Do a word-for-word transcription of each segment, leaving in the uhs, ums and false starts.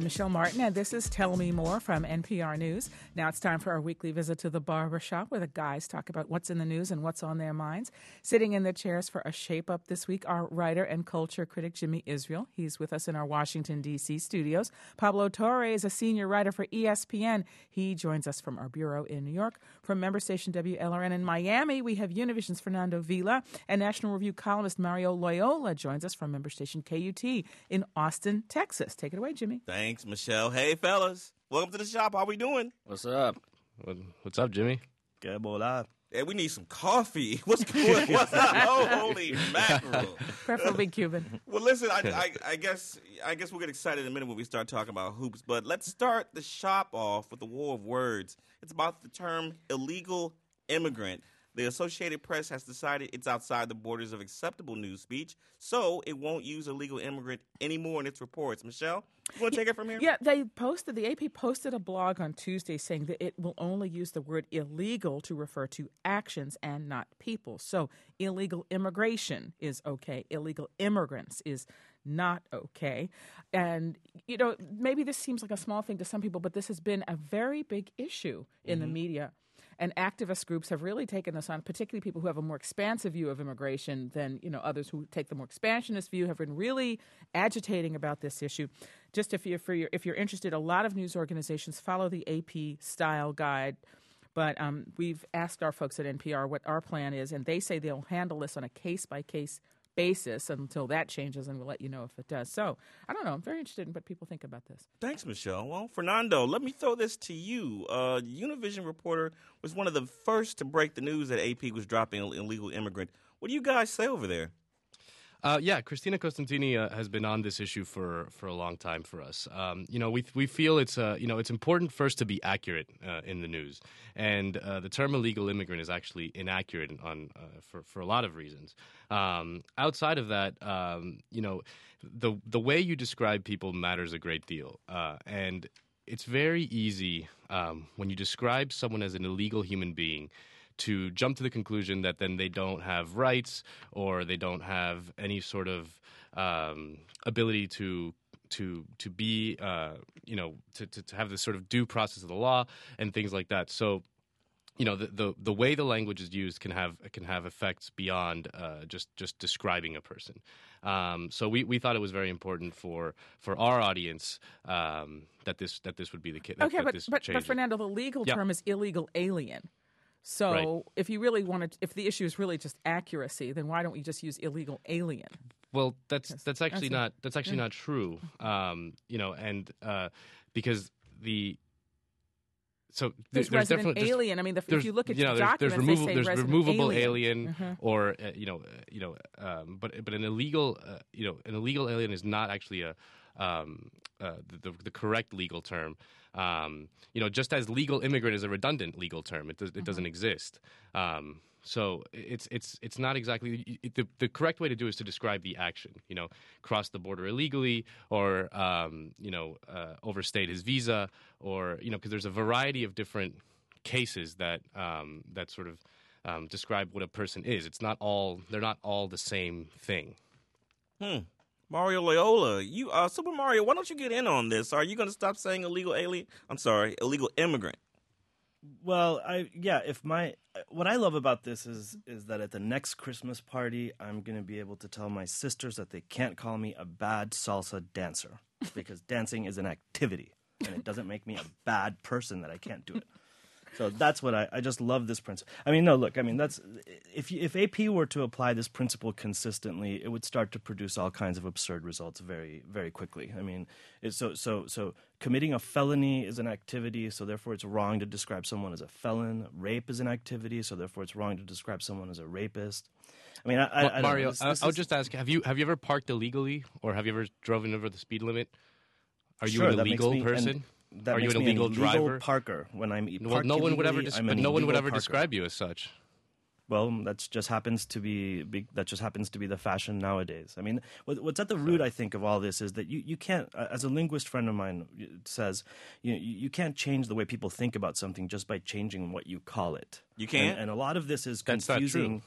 Michelle Martin, and this is Tell Me More from N P R News. Now it's time for our weekly visit to the barbershop where the guys talk about what's in the news and what's on their minds. Sitting in the chairs for a shape-up this week, our writer and culture critic, Jimmy Israel. He's with us in our Washington, D C studios. Pablo Torre is a senior writer for E S P N. He joins us from our bureau in New York. From member station W L R N in Miami, we have Univision's Fernando Vila, and National Review columnist Mario Loyola joins us from member station K U T in Austin, Texas. Take it away, Jimmy. Thanks, Michelle. Hey, fellas. Welcome to the shop. How we doing? What's up? What's up, Jimmy? Good boy, live. Hey, we need some coffee. What's going What's up? Oh, holy mackerel. Preferably Cuban. Well, listen, I, I, I guess I guess we'll get excited in a minute when we start talking about hoops, but let's start the shop off with a war of words. It's about the term illegal immigrant. The Associated Press has decided it's outside the borders of acceptable news speech, so it won't use illegal immigrant anymore in its reports. Michelle, you want to take it from here? Yeah, they posted, the A P posted a blog on Tuesday saying that it will only use the word illegal to refer to actions and not people. So illegal immigration is okay. Illegal immigrants is not okay. And, you know, maybe this seems like a small thing to some people, but this has been a very big issue in mm-hmm. the media. And activist groups have really taken this on, particularly people who have a more expansive view of immigration than, you know, others who take the more expansionist view have been really agitating about this issue. Just if you're, for your, if you're interested, a lot of news organizations follow the A P style guide. But um, we've asked our folks at N P R what our plan is, and they say they'll handle this on a case-by-case basis until that changes, and we'll let you know if it does. So, I don't know. I'm very interested in what people think about this. Thanks, Michelle. Well, Fernando, let me throw this to you. Uh, Univision reporter was one of the first to break the news that A P was dropping an illegal immigrant. What do you guys say over there? Uh, yeah, Christina Costantini uh, has been on this issue for, for a long time for us. Um, you know, we we feel it's uh, you know it's important first to be accurate uh, in the news, and uh, the term illegal immigrant is actually inaccurate on uh, for for a lot of reasons. Um, outside of that, um, you know, the the way you describe people matters a great deal, uh, and it's very easy um, when you describe someone as an illegal human being to jump to the conclusion that then they don't have rights or they don't have any sort of um, ability to to to be uh, you know to, to to have this sort of due process of the law and things like that. So, you know, the the, the way the language is used can have can have effects beyond uh, just just describing a person. Um, so we, we thought it was very important for for our audience um, that this that this would be the case. Okay, that but this but, but Fernando, the legal yep. term is illegal alien. So right. if you really want to, if the issue is really just accuracy, then why don't we just use illegal alien? Well, that's Yes. that's actually That's not that's actually yeah. not true. Um, you know, and uh, because the so there's, there's resident definitely alien. I mean, the, if you look at you know, there's, there's, documents, removal, they say there's resident removable alien, alien Mhm. or uh, you know uh, you know um, but but an illegal uh, you know an illegal alien is not actually a um, uh, the, the correct legal term. Um, you know, just as legal immigrant is a redundant legal term, it does, it mm-hmm. doesn't exist. Um, so it's it's it's not exactly it, the the correct way to do is to describe the action. You know, cross the border illegally, or um, you know, uh, overstayed his visa, or you know, because there's a variety of different cases that um, that sort of um, describe what a person is. It's not all they're not all the same thing. Hmm. Mario Loyola, you uh, Super Mario, why don't you get in on this? Are you going to stop saying illegal alien? I'm sorry, illegal immigrant. Well, I yeah. If my what I love about this is is that at the next Christmas party, I'm going to be able to tell my sisters that they can't call me a bad salsa dancer because dancing is an activity, and it doesn't make me a bad person that I can't do it. So that's what I, I just love this principle. I mean, no, look, I mean, that's if you, if A P were to apply this principle consistently, it would start to produce all kinds of absurd results very, very quickly. I mean, it's so so so committing a felony is an activity, so therefore it's wrong to describe someone as a felon. Rape is an activity, so therefore it's wrong to describe someone as a rapist. I mean, I, I, I Mario, don't know. This, this I, I'll is, just ask: Have you have you ever parked illegally, or have you ever driven over the speed limit? Are you sure, an that makes illegal me- person? and- That Are you makes an me illegal an illegal driver? parker when I'm Well, parked no one would ever, illegally, dis- I'm but an no one would illegal ever parker. describe you as such. Well, that just happens to be, be that just happens to be the fashion nowadays. I mean, what, what's at the root, I think, of all this is that you, you can't, uh, as a linguist friend of mine says, you you can't change the way people think about something just by changing what you call it. You can't? And, and a lot of this is That's not confusing. true.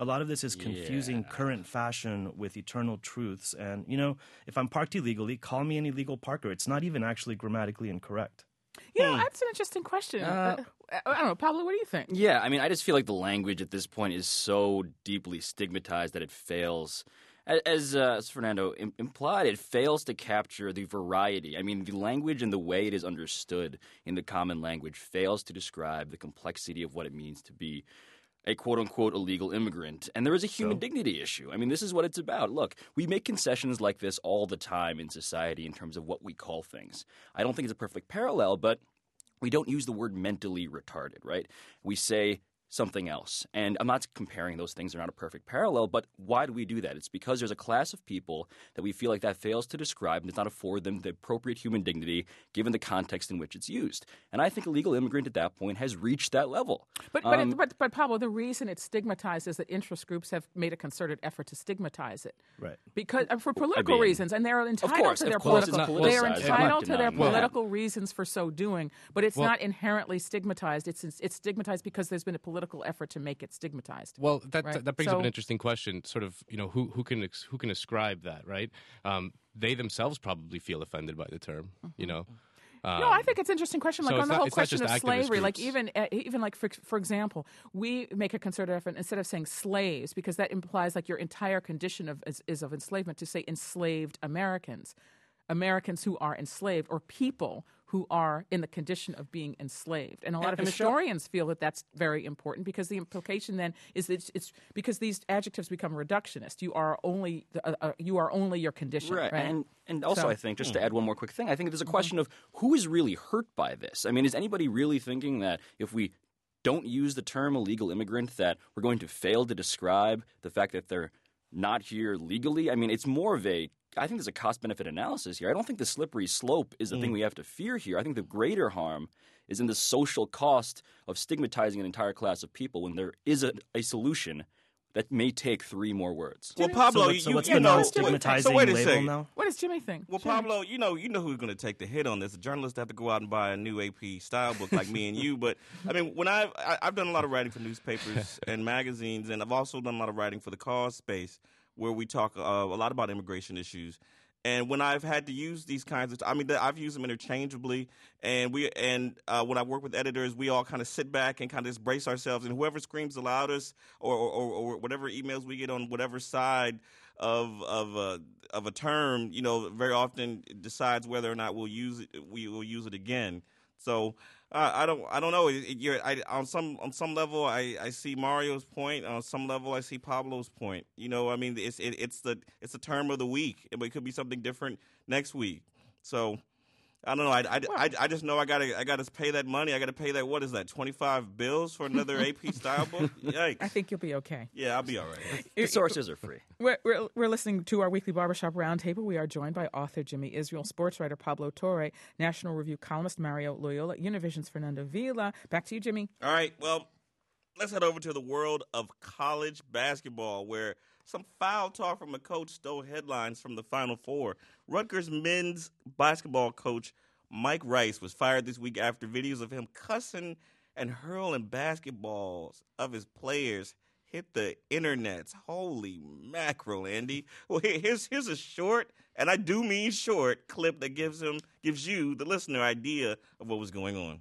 A lot of this is confusing Yeah. current fashion with eternal truths. And, you know, if I'm parked illegally, call me an illegal parker. It's not even actually grammatically incorrect. You know, that's an interesting question. Uh, I don't know, Pablo, what do you think? Yeah, I mean, I just feel like the language at this point is so deeply stigmatized that it fails. A- As, uh, as Fernando im- implied, it fails to capture the variety. I mean, the language and the way it is understood in the common language fails to describe the complexity of what it means to be a quote-unquote illegal immigrant. And there is a human So? dignity issue. I mean, this is what it's about. Look, we make concessions like this all the time in society in terms of what we call things. I don't think it's a perfect parallel, but we don't use the word mentally retarded, right? We say something else. And I'm not comparing those things. They're not a perfect parallel, but why do we do that? It's because there's a class of people that we feel like that fails to describe and does not afford them the appropriate human dignity given the context in which it's used. And I think illegal immigrant at that point has reached that level. But but, Um, it, but but Pablo, the reason it's stigmatized is that interest groups have made a concerted effort to stigmatize it. Right. Because uh, for political mean, reasons, and they're entitled course, to of their course, political. it's not They are politicized. I'm not entitled to their denying that. political reasons for so doing, but it's Well- not inherently stigmatized. It's it's stigmatized because there's been a political effort to make it stigmatized. Well, that Right. that brings So- up an interesting question. Sort of, you know, who who can ex- who can ascribe that, right? Um, they themselves probably feel offended by the term. You know. Um, No, I think it's an interesting question. Like so on it's the not- whole it's not question of just activist slavery, like groups. even uh, even like for for example, we make a concerted effort instead of saying slaves because that implies like your entire condition of is, is of enslavement to say enslaved Americans, Americans who are enslaved or people who are in the condition of being enslaved. And a lot And- of and Michelle- historians feel that that's very important because the implication then is that it's, it's because these adjectives become reductionist. You are only the, uh, uh, you are only your condition, right? And and also, So- I think just to add one more quick thing, I think there's a question of who is really hurt by this. I mean, is anybody really thinking that if we don't use the term illegal immigrant, that we're going to fail to describe the fact that they're not here legally? I mean, it's more of a I think there's a cost-benefit analysis here. I don't think the slippery slope is the thing we have to fear here. I think the greater harm is in the social cost of stigmatizing an entire class of people when there is a, a solution that may take three more words. Well, Pablo, so, what- you, so you, what's you the know, non-stigmatizing so wait a label second. now? What does Jimmy think? Well, Jimmy? Pablo, you know, you know who's going to take the hit on this. The journalists have to go out and buy a new A P style book like me and you. But I mean, when I've I, I've done a lot of writing for newspapers and magazines, and I've also done a lot of writing for the Cause Space, where we talk uh, a lot about immigration issues. And when I've had to use these kinds of, I mean, I've used them interchangeably. And we, and uh, when I work with editors, we all kind of sit back and kind of just brace ourselves. And whoever screams the loudest, or or, or, or whatever emails we get on whatever side of of a of a term, you know, very often decides whether or not we'll use it. We will use it again. So uh, I don't I don't know. It, it, you're, I, on some on some level, I, I see Mario's point. On some level, I see Pablo's point. You know, I mean, it's it, it's the it's the term of the week. It, it could be something different next week. So I don't know. I, I, I, I just know I gotta I gotta pay that money. I gotta pay that. What is that? twenty-five bills for another A P style book? Yikes! I think you'll be okay. Yeah, I'll be all right. The sources are free. We're, we're, we're listening to our weekly Barbershop Roundtable. We are joined by author Jimmy Israel, sports writer Pablo Torre, National Review columnist Mario Loyola, Univision's Fernando Villa. Back to you, Jimmy. All right, well, let's head over to the world of college basketball, where some foul talk from a coach stole headlines from the Final Four. Rutgers men's basketball coach Mike Rice was fired this week after videos of him cussing and hurling basketballs of his players hit the internets. Holy mackerel, Andy. Well, here- here's here's a short, and I do mean short, clip that gives him gives you, the listener, idea of what was going on.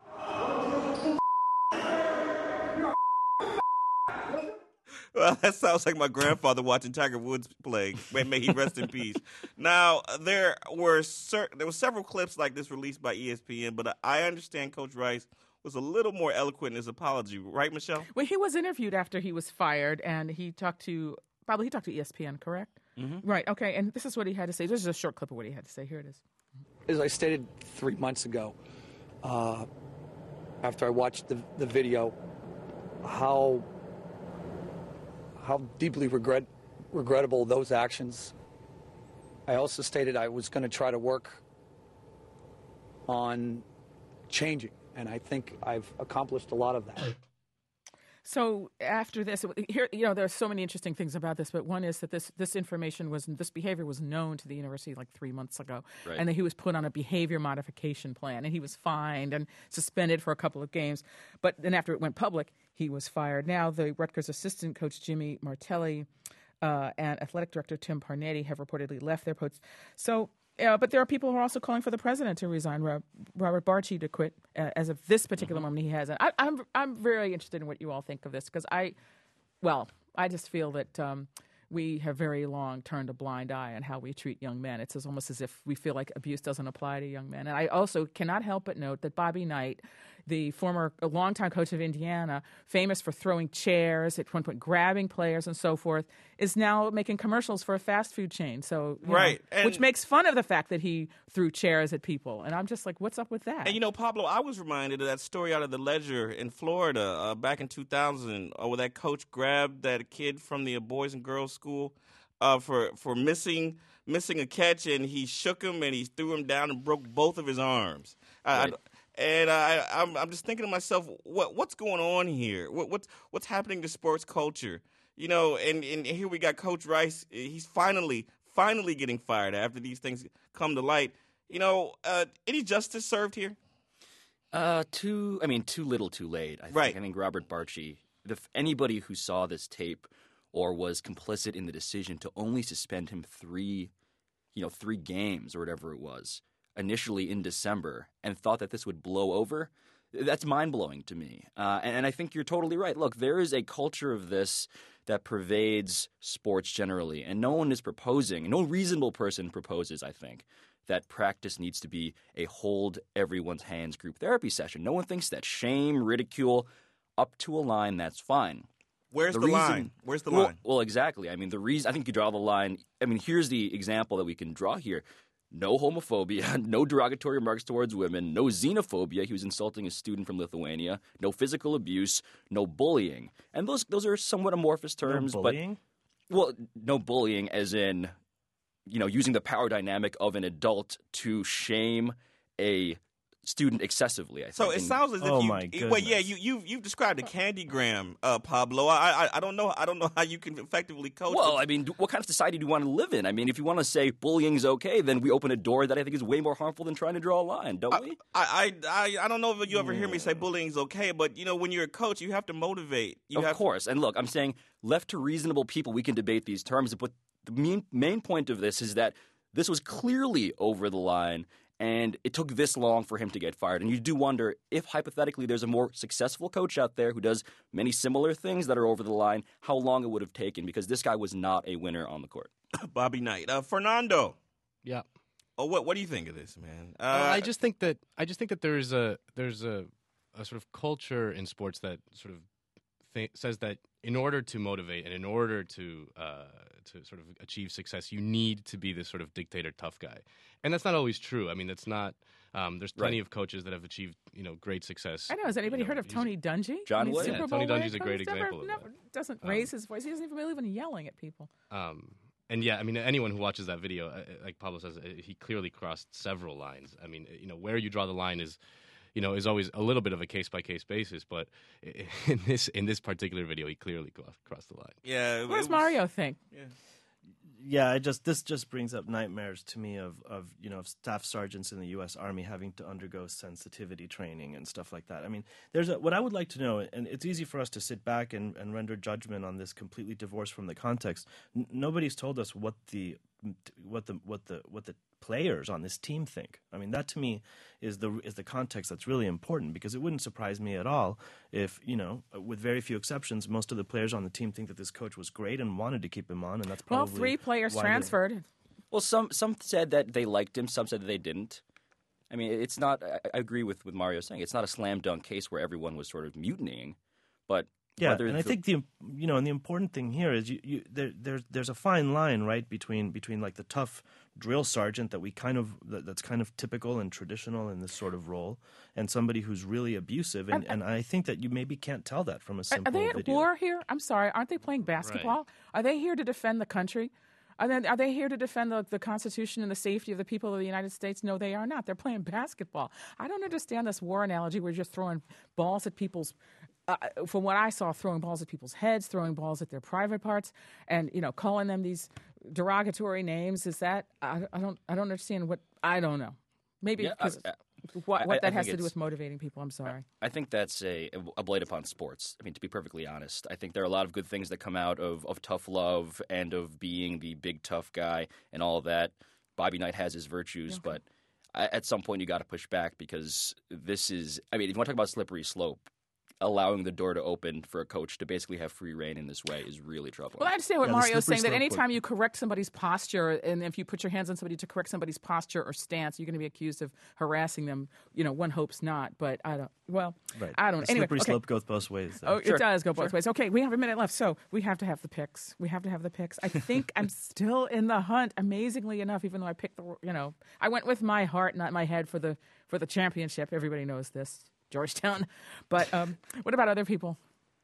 Well, that sounds like my grandfather watching Tiger Woods play. May, may he rest in peace. Now, there were cer- there were several clips like this released by E S P N, but I understand Coach Rice was a little more eloquent in his apology, right, Michelle? Well, he was interviewed after he was fired, and he talked to, probably he talked to E S P N, correct? Mm-hmm. Right, okay, and this is what he had to say. This is a short clip of what he had to say. Here it is. As I stated three months ago, uh, after I watched the, the video, how how deeply regret regrettable those actions. I also stated I was going to try to work on changing, and I think I've accomplished a lot of that. So after this, here, you know, there are so many interesting things about this, but one is that this this information was, this behavior was known to the university like three months ago, Right. and that he was put on a behavior modification plan, and he was fined and suspended for a couple of games. But then after it went public, he was fired. Now the Rutgers assistant coach Jimmy Martelli uh, and athletic director Tim Parnetti have reportedly left their posts. So. Uh, but there are people who are also calling for the president to resign, Rob, Robert Barchi to quit uh, as of this particular moment he hasn't. I, I'm I'm very interested in what you all think of this because I, well, I just feel that um, we have very long turned a blind eye on how we treat young men. It's as almost as if we feel like abuse doesn't apply to young men. And I also cannot help but note that Bobby Knight, the former a longtime coach of Indiana, famous for throwing chairs, at one point grabbing players and so forth, is now making commercials for a fast food chain. So you Right. know, And- which makes fun of the fact that he threw chairs at people. And I'm just like, what's up with that? And you know, Pablo, I was reminded of that story out of the Ledger in Florida uh, back in two thousand, uh, where that coach grabbed that kid from the Boys and Girls School uh, for for missing missing a catch, and he shook him and he threw him down and broke both of his arms. I- Right. I, and I, I'm, I'm just thinking to myself, what what's going on here? What, what's what's happening to sports culture? You know, and, and here we got Coach Rice. He's finally finally getting fired after these things come to light. You know, uh, any justice served here? Uh, too. I mean, too little, too late. I think. Right. I think Robert Barchi. If anybody who saw this tape or was complicit in the decision to only suspend him three, you know, three games or whatever it was initially in December, and thought that this would blow over, that's mind blowing to me. Uh, and, and I think you're totally right. Look, there is a culture of this that pervades sports generally, and no one is proposing. No reasonable person proposes, I think, that practice needs to be a hold everyone's hands group therapy session. No one thinks that shame, ridicule, up to a line, that's fine. Where's the, reason- line? Where's the well, line? Well, exactly. I mean, the reason I think you draw the line. I mean, here's the example that we can draw here: no homophobia, no derogatory remarks towards women, no xenophobia. He was insulting a student from Lithuania. No physical abuse, no bullying, and those those are somewhat amorphous terms. No bullying? But well, no bullying, as in, you know, using the power dynamic of an adult to shame a student excessively. I think. So it And- sounds as if Oh, you. my Well, yeah, goodness. you you you've described a candygram, uh, Pablo. I, I I don't know I don't know how you can effectively coach. Well, it. I mean, do- what kind of society do you want to live in? I mean, if you want to say bullying's okay, then we open a door that I think is way more harmful than trying to draw a line, don't we? I, I I I don't know if you ever hear me say bullying's okay, but you know when you're a coach, you have to motivate. You Of have course. And look, I'm saying left to reasonable people, we can debate these terms, but the main, main point of this is that this was clearly over the line, and it took this long for him to get fired. And you do wonder if, hypothetically, there's a more successful coach out there who does many similar things that are over the line, how long it would have taken, because this guy was not a winner on the court. Bobby Knight, uh, Fernando. Yeah. Oh, what what do you think of this, man? Uh, Uh, I just think that I just think that there's a there's a, a sort of culture in sports that sort of th- says that in order to motivate and in order to uh, to sort of achieve success, you need to be this sort of dictator, tough guy, and that's not always true. I mean, that's not. Um, there's plenty Right. of coaches that have achieved you know great success. I know. Has anybody you know, heard of he's- Tony Dungy? John I mean, Wood? Super Yeah, Bowl Tony Dungy's winner a great coach, never- example of never- that. Doesn't Um, raise his voice. He doesn't even believe in yelling at people. Um, and yeah, I mean, anyone who watches that video, uh, like Pablo says, uh, he clearly crossed several lines. I mean, you know, where you draw the line is, you know, is always a little bit of a case by case basis. But i- in this in this particular video, he clearly cro- crossed the line. yeah. it What does was- Mario think? Yeah, I just this just brings up nightmares to me of, of you know of staff sergeants in the U S Army having to undergo sensitivity training and stuff like that. I mean, there's a, what I would like to know, and it's easy for us to sit back and, and render judgment on this completely divorced from the context. N- nobody's told us what the what the what the what the players on this team think. I mean, that to me is the is the context that's really important, because it wouldn't surprise me at all if, you know, with very few exceptions, most of the players on the team think that this coach was great and wanted to keep him on, and that's Well, probably three players why they- transferred. Well, some some said that they liked him, some said that they didn't. I mean, it's not. I, I agree with with Mario saying it's not a slam dunk case where everyone was sort of mutinying, but Yeah, whether and I the- think the you know, and the important thing here is you, you there there's there's a fine line, right, between between like the tough drill sergeant that we kind of that, that's kind of typical and traditional in this sort of role, and somebody who's really abusive, and, and I think that you maybe can't tell that from a Are, simple are they at video. war here? I'm sorry. Aren't they playing basketball? Are they here to defend the country? Are they, are they here to defend the, the Constitution and the safety of the people of the United States? No, they are not. They're playing basketball. I don't understand this war analogy where you're just throwing balls at people's uh, from what I saw, throwing balls at people's heads, throwing balls at their private parts, and you know, calling them these derogatory names. Is that I, I don't I don't understand what I don't know. Maybe Yeah, because I- what, I- what I that has think to do it's- with motivating people. I'm sorry. I think that's a, a blight upon sports. I mean, to be perfectly honest, I think there are a lot of good things that come out of, of tough love and of being the big tough guy and all of that. Bobby Knight has his virtues, but I, at some point you got to push back because this is, I mean, if you want to talk about slippery slope, allowing the door to open for a coach to basically have free reign in this way is really troubling. Well, I understand what Yeah, the Mario's slippery saying, that slope anytime would- you correct somebody's posture, and if you put your hands on somebody to correct somebody's posture or stance, you're going to be accused of harassing them. You know, one hopes not, but I don't, well, Right. I don't The Anyway, slippery okay. slope goes both ways. though. Oh, it does go both ways. Okay, we have a minute left, so we have to have the picks. We have to have the picks. I think I'm still in the hunt, amazingly enough, even though I picked the, you know, I went with my heart, not my head for the for the championship. Everybody knows this, Georgetown. But um, what about other people?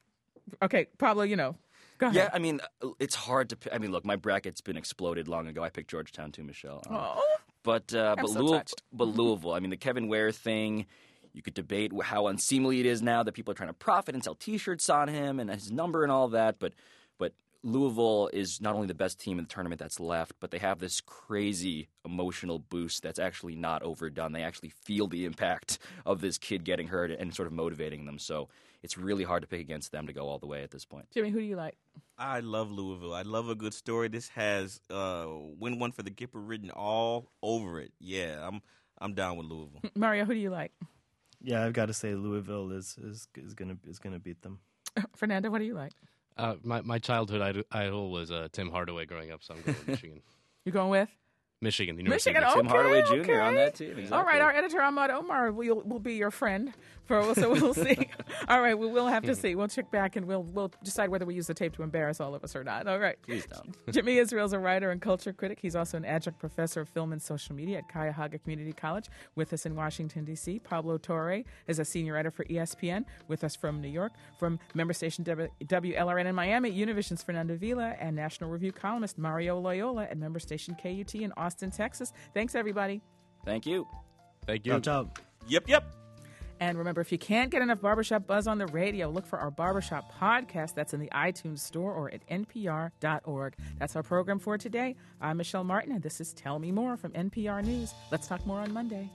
Okay, Pablo, you know, go ahead. Yeah, I mean, it's hard to. I mean, look, my bracket's been exploded long ago. I picked Georgetown too, Michelle. Um, Oh. But uh, I'm but, so Louisville, touched. but Louisville, I mean, the Kevin Ware thing, you could debate how unseemly it is now that people are trying to profit and sell T-shirts on him and his number and all that. But but Louisville is not only the best team in the tournament that's left, but they have this crazy emotional boost that's actually not overdone. They actually feel the impact of this kid getting hurt and sort of motivating them. So it's really hard to pick against them to go all the way at this point. Jimmy, who do you like? I love Louisville. I love a good story. This has uh, win one for the Gipper written all over it. Yeah, I'm I'm down with Louisville. Mario, who do you like? Yeah, I've got to say Louisville is is is gonna is gonna beat them. Fernando, what do you like? Uh, my my childhood idol, idol was uh, Tim Hardaway growing up, so I'm going with Michigan. You going with? Michigan, the University Michigan, of okay, Tim Hardaway Junior on okay. that team. Exactly. All right, our editor Ahmad Omar will will be your friend. For so we'll see. All right, we will have to see. We'll check back and we'll we'll decide whether we use the tape to embarrass all of us or not. All right. Please don't. Jimmy Israel's a writer and culture critic. He's also an adjunct professor of film and social media at Cuyahoga Community College. With us in Washington, D C, Pablo Torre is a senior writer for E S P N. With us from New York, from member station W L R N in Miami, Univision's Fernando Villa, and National Review columnist Mario Loyola at member station K U T in Austin, Texas. Thanks, everybody. Thank you. Thank you. Ciao, ciao. Yep, yep. And remember, if you can't get enough Barbershop Buzz on the radio, look for our Barbershop podcast. That's in the iTunes store or at N P R dot org. That's our program for today. I'm Michelle Martin, and this is Tell Me More from N P R News. Let's talk more on Monday.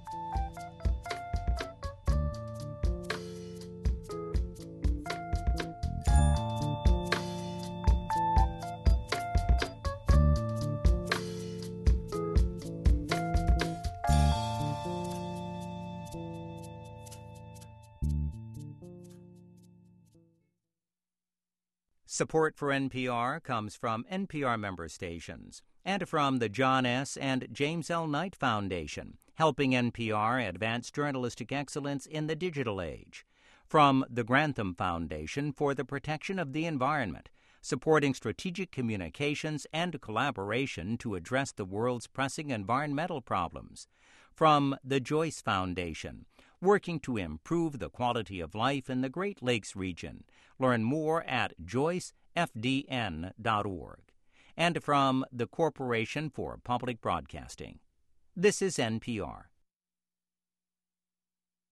Support for N P R comes from N P R member stations and from the John S. and James L. Knight Foundation, helping N P R advance journalistic excellence in the digital age. From the Grantham Foundation for the Protection of the Environment, supporting strategic communications and collaboration to address the world's pressing environmental problems. From the Joyce Foundation, working to improve the quality of life in the Great Lakes region. Learn more at joyce f d n dot org. And from the Corporation for Public Broadcasting. This is N P R.